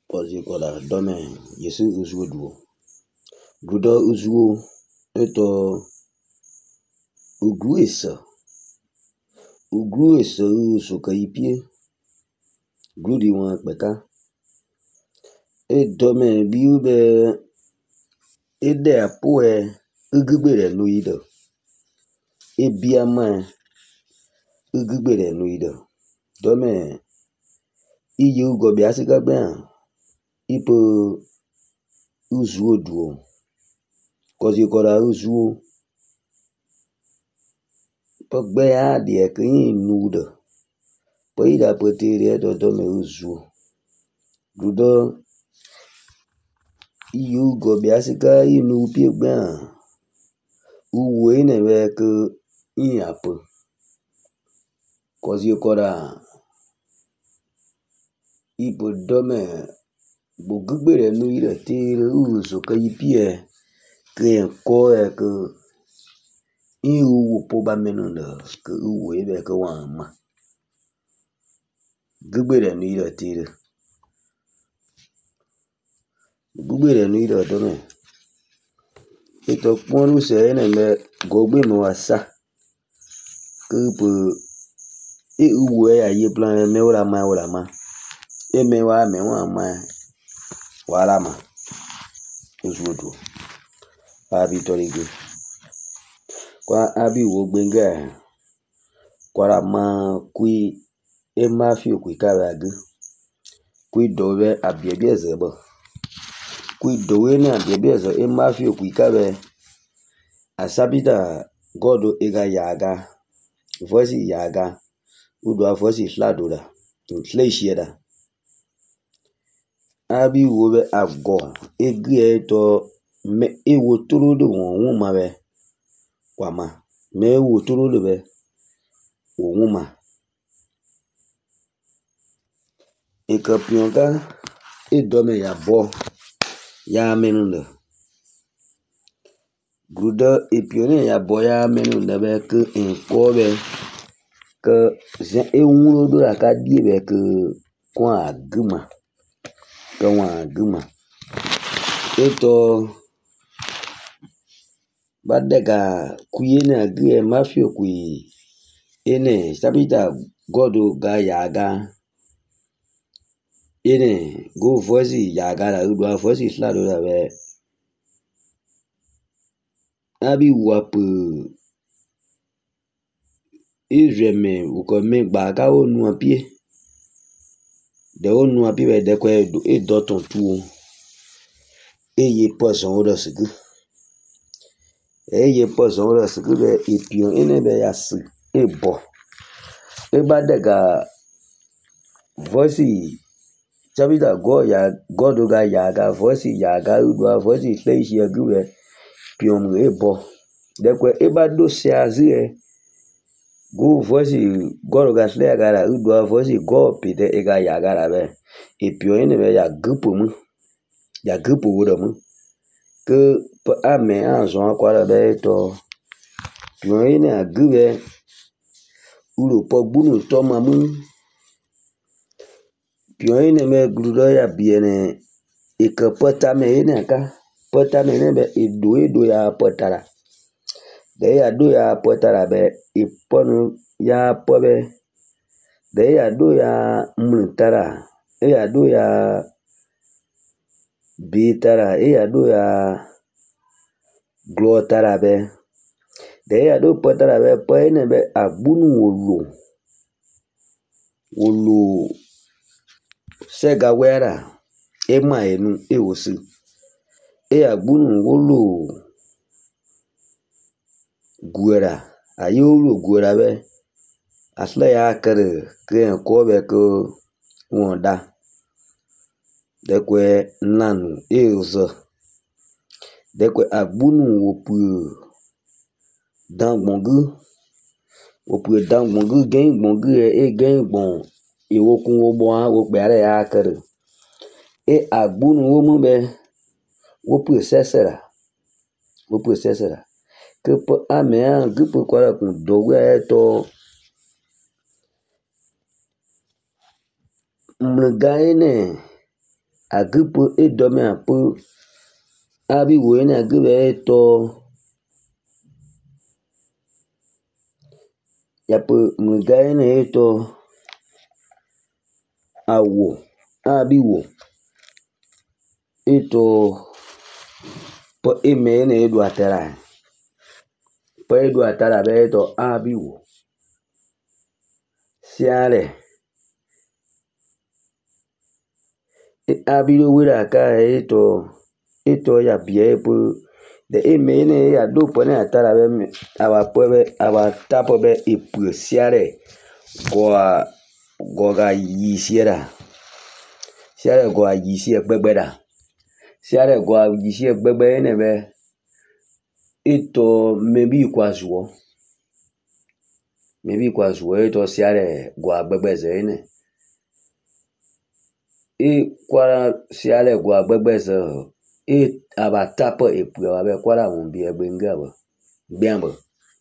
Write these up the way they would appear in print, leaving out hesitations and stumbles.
Kozi kola dome yesu uzuo duo. Gudo uzuo eto uguesa. Uguesa usuka ipie. Gudi wan peka. E dome biube ede apoe ugbere nuido. E biama ugbere nuido. Dome iye ugo biasika ben ipo uzuo duo. Kozi kola uzuo pogbe adie kin nudo. Po ida potere do dome uzuo. Gudo iye ugo biasika inu pie ben uwe nebe ke inyapo. Kozi kola ipo dome bugbere nuido tere uzo ka ipie ke koe ke iwu poba menundo ke uwe be ke wama. Gbere nuido tere. Gbere nuido dome. Ito ponu se ene me gogbe no asa. Ke po uwe ya ye plan me ora ma. E me wa wala ma. Uzuo. Abi torigo. Kwa abi wo gbenga. Kwara ma kui e ma fi okui karagu. Kui dowe abiebie zebo. Kui dowe ne abiebie zo e ma fi okui kare. Asabita godo ega yaga. Voici yaga. Udwa voici fladora. Fleishieda. Abi wobe ago. Ege to me e wotoro do won be. Kwama. Me wotoro do be. Wuma. E kapionka e dome ya bo. Ya menundo. Gudo e pione ya bo ya menundo be ke enkobe. Ke zen e wuno do la ka die be ke kwa aguma. Ke wan aguma. Eto badega kuyene agie mafio kui ene sabita godo ga yaga. Ene go voici yaga la udwa voici slado la be. Abi wapu Izreme ukome baga onu apie. De onu apie be de kwe e doton tuo. Eye poson odo sigu. Eye poson odo sigu be ipion ene be yasi e bo. E badega voici chabita go ya godo ga yaga voici yaga udwa voici fleishi agube pion e bo. De kwe e bado se azie. Go voici godo ga sle agara udwa voici go pide ega yagara be. Ipion ene be ya gupu mu. Ya gupu wodo mu. Ke ame anzon akwara be to pion ene agube ulo pogbunu to mamu. Pion ene me grudo ya biene ike potame ene ka. Potame ene be edo ya potara. De ya do ya potara be iponu ya pobe. De ya do ya mlutara. E ya do ya bitara. E ya do ya glotara be. De ya do potara be po ene be agbunu wolo. Wolo sega wera. Ema enu e osi. E agbunu wolo guera. Aye wolo guera be. Asle ya kere kren kobe ko wonda. Dekwe nanu e ozo. Dekwe agbunu wopu dangbongu. Wopu dangbongu gen gbongu e gen gbon. E wokun wobon wokpe are ya kere. E agbunu womu be. Wopu sesera. Wopu sesera. Que po ame an gupu kwara kun dowe to mgaine Agrippe et dormait un peu. Abi wene agrippe to. Yape mgaine eto. Awo. Abi wo. Eto. Po emene edu atera. Po edu atera be eto abi wo. Siare. Abi do wira ka eto ya bie po de emene ya do pone atara be aba tapo be epu siare goga yisiera siare goa yisi egbegbe siare goa yisi egbegbe ene be eto mebi kwa zuo eto siare goa gbegbe ze ene kwara siale gwa gbegbezo aba tapo epu abe kwara wumbi egbengabo biambo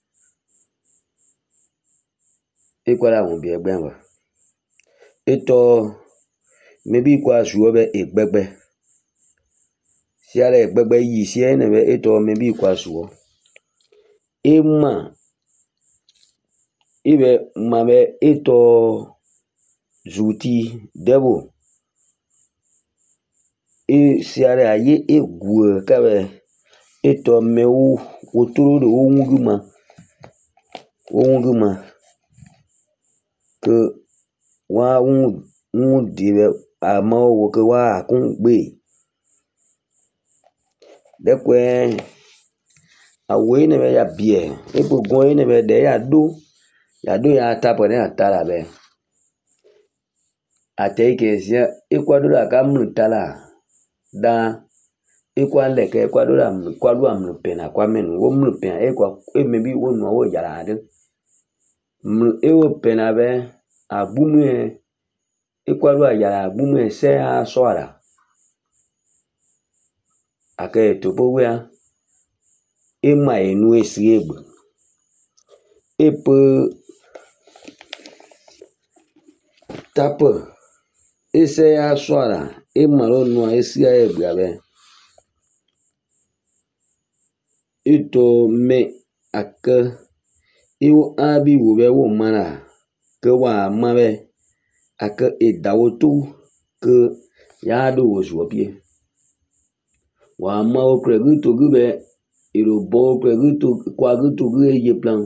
kwara wumbi egbembo eto mebi kwa zuobe egbegbe siale egbegbe yi siene be eto mebi kwa zuo ema ibe mabe eto zuti debo siare aye egwe kabe eto mewu otoro de owunguma ke wa un dibe ama wo ke wa kun gbe dekwe awe ne be ya bie ebugun ne be de ya do ya tapo ne atara be ateke sia ekwadura kamutala da ekwa leke ekwadura kwadu amlupena kwa menu wo mlupena emebi wo no wo yara ade ewo pena be agbumu ekwadura yara agbumu se asora ake topo wea ema enu esiegbe epe tapo ese asora emaro no esia egbe eto me ake iwo abi wo be wo mara ke wa mabe ake edawotu ke ya do wo zuopie wa ma o kreguto gube irobo kreguto kwa guto gue ye plan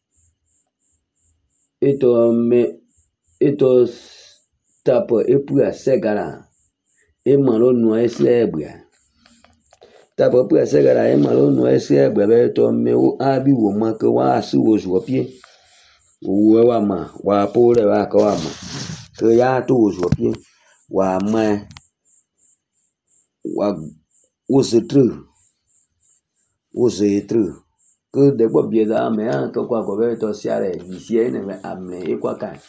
eto tapo epu asegara emaro no esia egbe tapo epu asegara emaro no esia egbe be to me wo abi wo ma ke wa asi wo zuopie wo wa ma wa pore wa ka wa ma ke ya to wo zuopie wa ma wa wo se tru ke de gbo bie da me an ke kwa go be to siare yisie ne me amle ekwa kan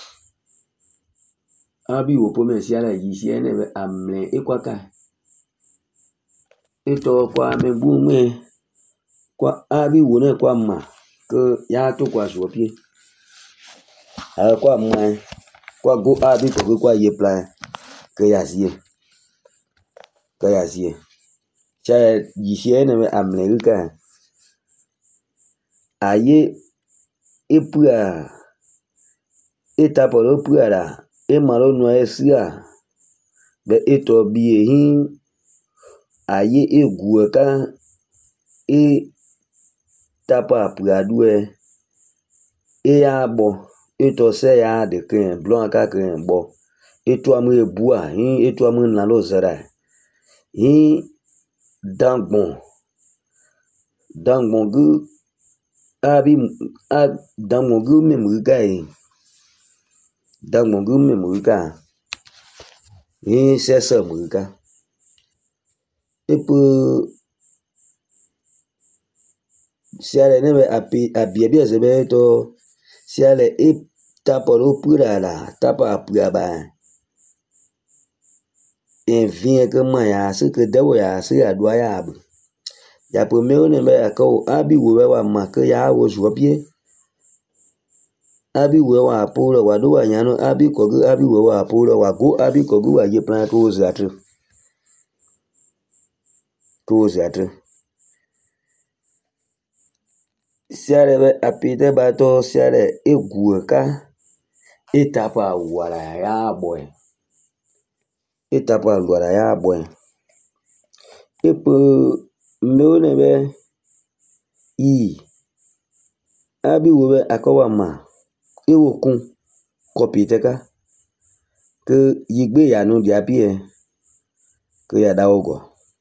abi wo po me siare yisie ne me amle ekwa kan eto kwa me bu me kwa abi wo ne kwa ma ke ya to kwa zuopie kwa ma kwa go abi ko kwa ye plan ke ya sie cha yisie ne me amle kan aye epua etaporo puara emaro no esia be eto biehin aye egueka tapa puadue abo eto se ya de ken blon aka ken bo eto amu ebua hin eto amu na lo zara hin dangbon gu abi dangbon gu memuga hin sese muga epo siale ne be abie se be to siale taporo pura la tapa pura ba en vient que maya se que dewo ya se adwa ya bu ya po me ne be ka abi wo wa ma ke ya wo zuopie abi wo wa polo wa do wa nyano abi ko gu abi wo wa polo wa go abi ko gu wa ye plan ko zatru ke wo zatre siare be apite bato siare egueka etapa wala ya boy etapa wala ya boy epe meone be I abi wo be akowa ma ewokun kopiteka ke yigbe ya nu dia pie ke ya dawogo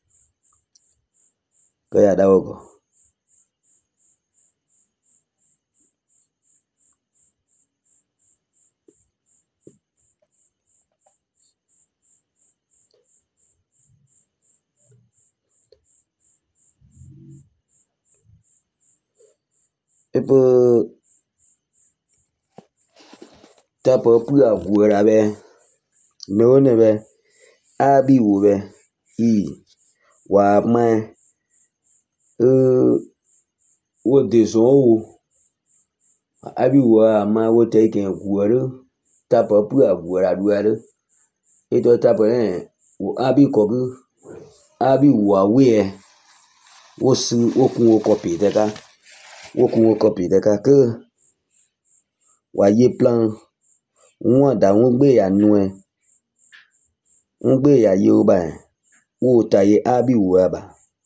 epe tapo pu agwera be meone be abi wo be I wa ma wo deso wo abi wo ma wo take gwero tapo pu agwera duare eto tapo wo abi kogu abi wo awe wo su okun wo copy teka ke wa ye plan won da won gbe ya nu won gbe ya ye o ba wo ta ye abi wo aba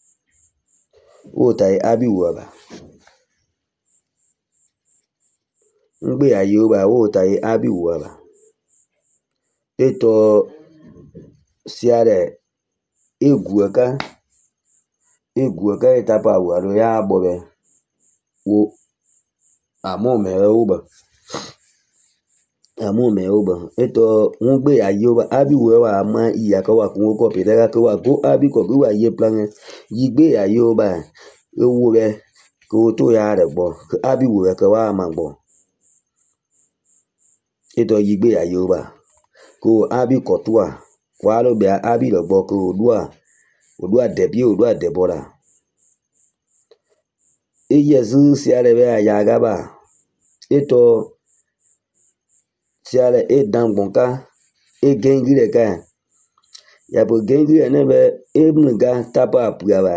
ngbe ya ye o ba wo ta ye abi wo aba eto siare egueka etapa wo alo ya bobe wo amo me oba eto ngbe ya ye o ba abi wo wa ma iya ka wa kun ko pe ka wa go abi ko wa ye plan yigbe ya ye o ba ewo be ko to ya re gbo abi wo ka wa ma gbo eto yigbe ya ye o ba ko abi ko to wa lo be abi lo gbo ko odua debora eyezu siare be ya gaba eto siare edangbonka egengire ka ya bo gengire ne be emga tapa apugaba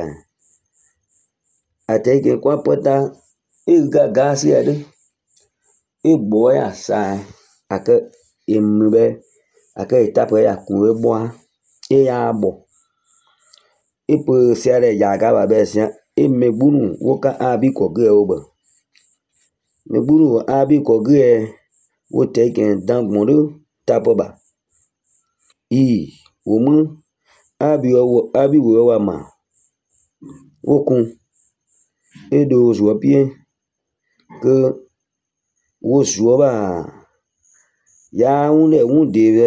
ateke kwa pota ega gasi ade egbo ya sa ake embe ake tapa ya kun egbo ya agbo epo siare ya gaba be sia emegbunu woka abi koge oba megbunu abi koge wo teke dangbonu tapoba I womu abi wo wa ma wokun edo zuopie ke wo zuoba ya unle unde be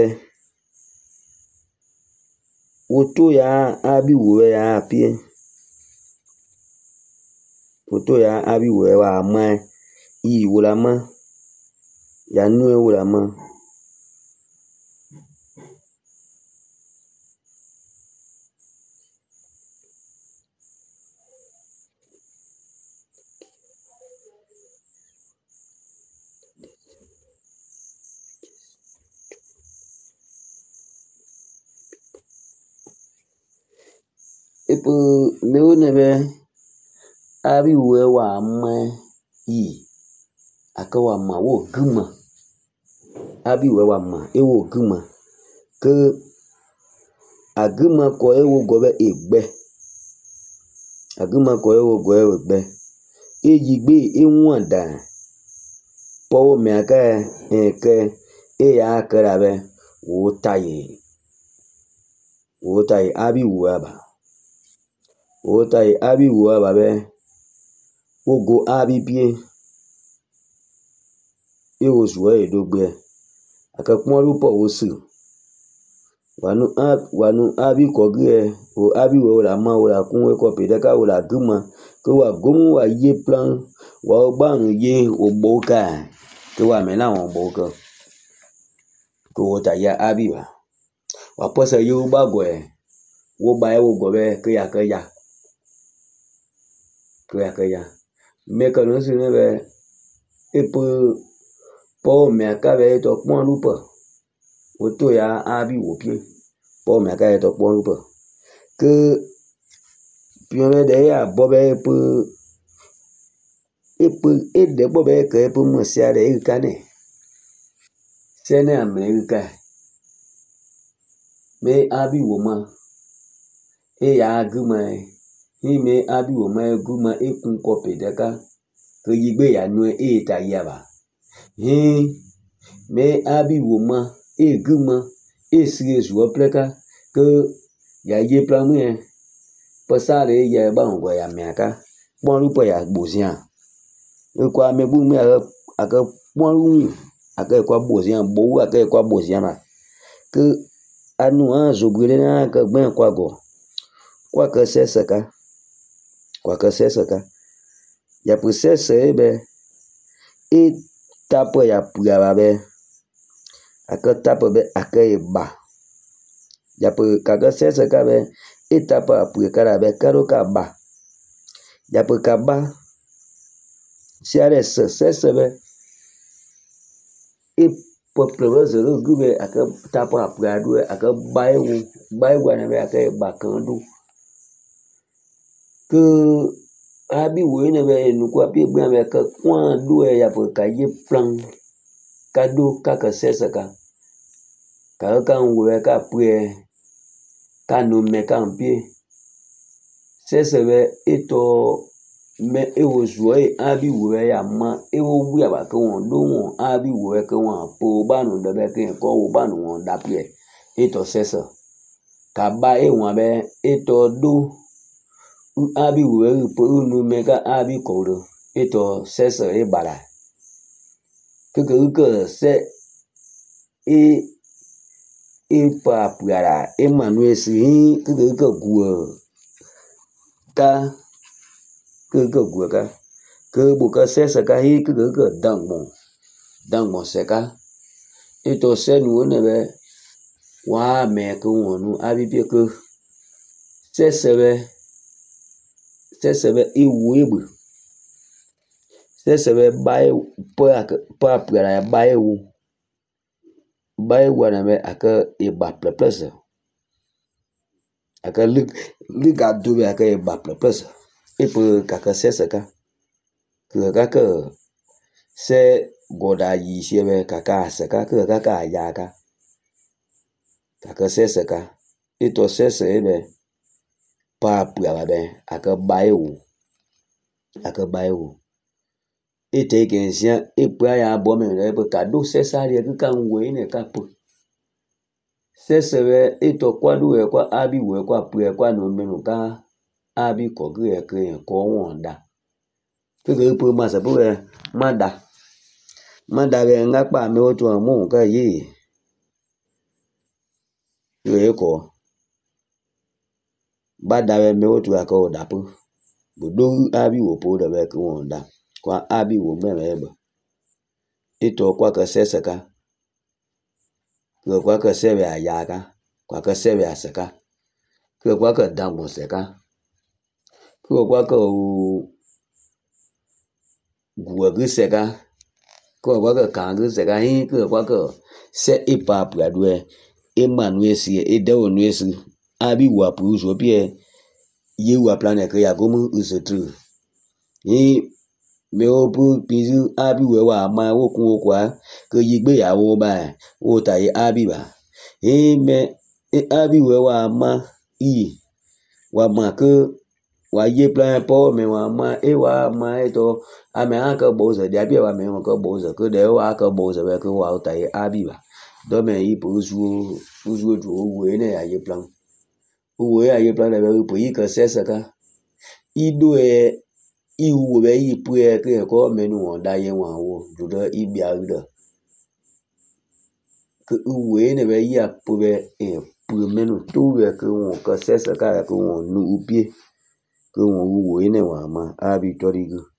wo to ya abi wo ya pie foto ya abi wo wa ma I wo la ma ya nu wo la ma epo meone be abi wo wa ma I aka wa ma wo guma abi wo wa ma ewo guma ke aguma ko ewo go be egbe aguma ko ewo go egbe eyigbe enwanda powo me aka ke ya akara be wo taye abi wo aba be ogo abi pie ewo zuwe edogbe akapon rupo wosu wanu abi kogie o abi wo la ma wo la kun we ko pe de ka wo la guma ke wa gomu wa ye plan wa gbanu ye ogboka ke wa me la won boka ko ta ya abi ba wa posa yo ba go wo ba e wo go be ke ya me ka no si ne be epo po me aka be to pon lupo o to ya abi wo pie po me aka to pon lupo ke pion de ya bobe e de bobe ke pu mo sia de ka ne sene America me abi woma e ya guma hi me abi woma guma e kun kope de ka ke yigbe ya nu e ta ya ba hi me abi woma e guma e sie zo pleka ke ya ye plan mu pasare ya ba ngo ya miaka bon lu po ya gbozia e kwa me bu me aka bon lu aka kwa gbozia bo aka kwa gbozia na ke anu an zogure na ka gben kwa go kwa ka sesaka ya process be e tapo ya pugaba be aka tapo be aka ba ya pe ka sesaka be e tapo apuye kara be karo ka ba ya pe ka ba si are sese be e poplo zero gube aka tapo apuya du aka baiwu na be aka ba kan du ke abi wo ne be nu kwa pe gbe be ka kwa du ya pe ka ye plan ka do ka sesaka ka wo ka puye ka no me ka mpie sesebe eto me ewo zuo abi wo ya ma ewo bu ya ba ko won do won abi wo ke won po ba nu de be ke ko wo ba nu won da pie eto sese ka ba e won be eto do abi wo po nu me ka abi ko do eto sese e bala ke se e pa puara Emmanuel si ke guo ka ke bu ka sese ka hi ke dangmo se ka eto se nu ne be wa me ke wonu abi pe ke sese be iwu egbe sese be bai pa puara bai na be aka e ba pleplese aka liga do be aka e ba pleplese e pe ka sese ka ke se goda yi se be ka se ka ke ka ya ka sese ka eto sese be pa puara be aka baiwu ete ke nsia epua ya bo me re be ka do sesari ke ka nwe ne ka pu sesebe eto kwa du e kwa abi we kwa pu e kwa no menu ka abi ko ge e ke ko won da ke pu ma se pu e ma da be nga pa me o tu mu ka yi ye ko ba da be me o tu aka o da pu bu do abi wo pu da be ke won da kwa abi wo me me be eto kwa ka seseka kwa ka sebe ayaga kwa ka sebe aseka kwa ka dango seka kwa ka gugu seka kwa ka kangu seka hi kwa ka se ipa pradwe Emmanuel si edewo nuesu abi wa pu so pie ye wa planet ya gomu usetru hi me obu bizu abi we wa ma wokun okwa ke yigbe yawo ba wo ta ye abi ba me abi we wa ma wa ma ke wa ye plan po me wa ma eto ame aka bo ze dia bi wa me ko bo ze ke de wa ka bo ze be ke wa ta ye abi ba do me yi po uzu du we ne ya ye plan de be po yi ka sese ka ido iwu be yi pu e ke ko menu won da ye wan wo do ibi aruda ke uwe ne be yi apu be pu menu to be ke won ka sese ka ke won nu upie ke won uwe ne wa ma abi torigu